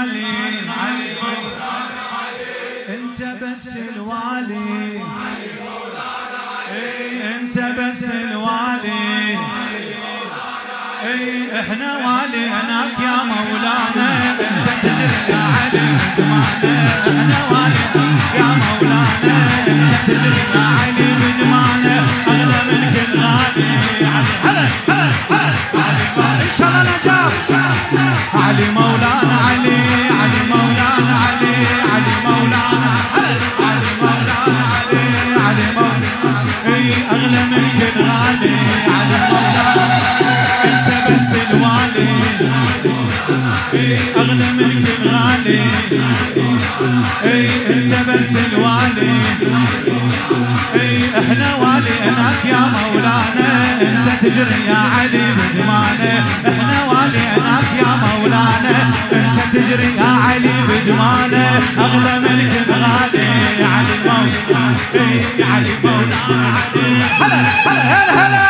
الغالي علي مولانا علي، انت بس الوالي علي مولانا علي، انت بس الوالي علي مولانا علي، احنا واليناك يا مولانا، انت تجري يا علي بدمانه، احنا واليناك يا مولانا، انت تجري يا علي بدمانه، اغلى من كل غالي علي. هلا هلا هلا علي ان شاء الله نجاح علي مولانا علي، علي مولانا علي، علي مولانا هلا علي مولانا علي، علي مولانا اي اغلى من كل غالي علي مولانا، انت بس الوالي اي اغلى من كل غالي، اي انت بس الوالي، اي احنا واليناك يا مولانا، انت تجري يا علي بدمانه، احنا واليناك يا مولانا، انت تجري يا علي بدمانه، اغلى من كل غالي علي مولانا، اي علي مولانا علي. هلا هلا هلا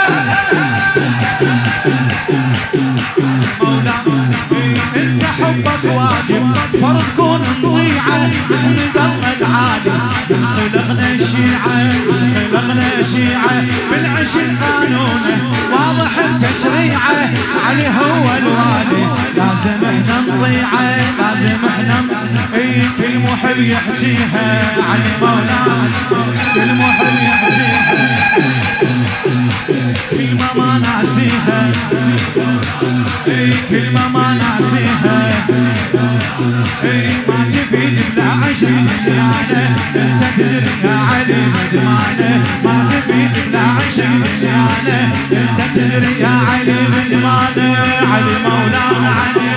مولانا انت حبك واجب فرض كون نضيعه، نحمد الله العالي خلقنا الشيعه، خلقنا شيعه بالعشق قانونه واضح بتشريعه، علي هو الوالي لازم احنا نطيعه، لازم احنا اي كل محب يحجيها علي مولانا، كل محب يحجيها كلمة ما ناسيها، اي كلمة ما ناسيها، اي ما تفيد بلا عشق دنيانا، انت تجري يا علي بدمانه، ما تفيد بلا عشق دنيانا، انت تجري يا علي بدمانه، علي مولانا علي.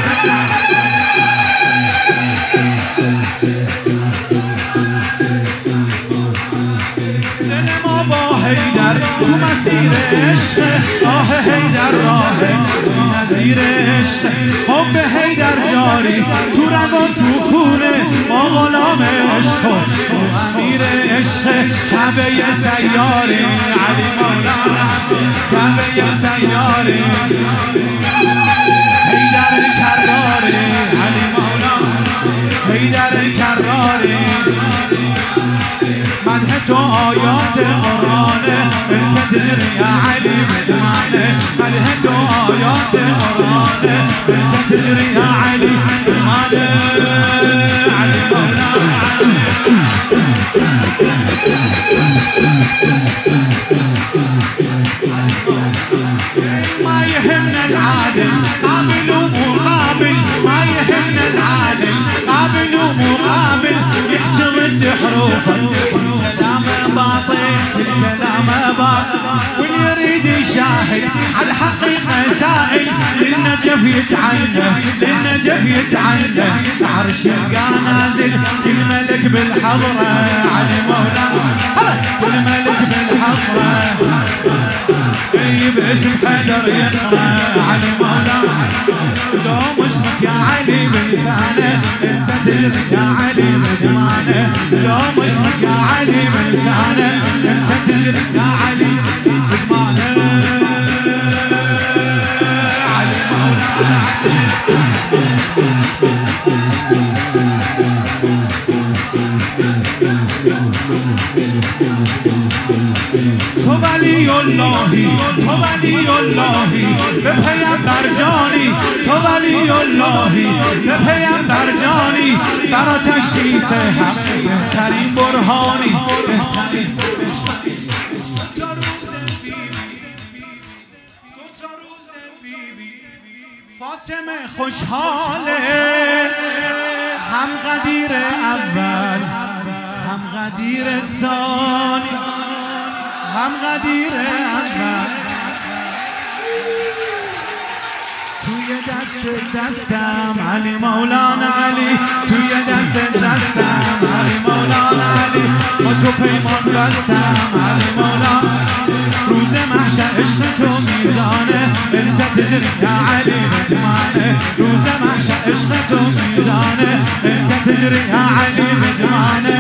هيدر تو مسیر عشق آه هیدر راه نظیر عشق، حب هیدر جاری تو رگ و تو خونه ما غلام عشق و امیر عشق، کعبه سیاره علی مولانا، کعبه سیاره هیدر کراره علی مولانا، هیدر کراره مدح تو آیات قرآنه، انت تجري يا علي بدمانه، مدح تو آیات قرآنه، انت تجري يا علي بدمانه، علي مولانا ما يهمنا العادل قابل ومقابل، ما يهمنا العادل قابل ومقابل، يحشي ضد حروفه كلام باطل، كلام باطل، واللي يريد يشاهد على الحقيقة سائل، للنجف يتعنى، للنجف يتعنى، عرش يلقى نازل، كل ملك بالحضرة علي مولانا، كل ملك بالحضرة اي باسم حجر يقرأ علي مولانا، دوم اسمك يا علي بلسانه، انت تجري يا علي بدمانه، دوم اسمك يا علي بلسانه، انت تجري يا علي بدمانه، علي مولانا تو ولی اللهی، تو ولی اللهی به پیامبر جانی، تو ولی اللهی به پیامبر جانی، برا تشخیص هم بهترین برهانی، بهترین فاطمه خوشحاله، هم قدیر اول هم قدیر ثانی، هم قدیر اول، توی دست دستم علی مولانا علی، توی دست دستم علی مولانا علی، با تو پیمان بستم علی مولانا، روز محشر عشق تو میزانه، انت تجري يا علي بدمانه، روز محشر عشق تو میزانه، انت تجري يا علي بدمانه،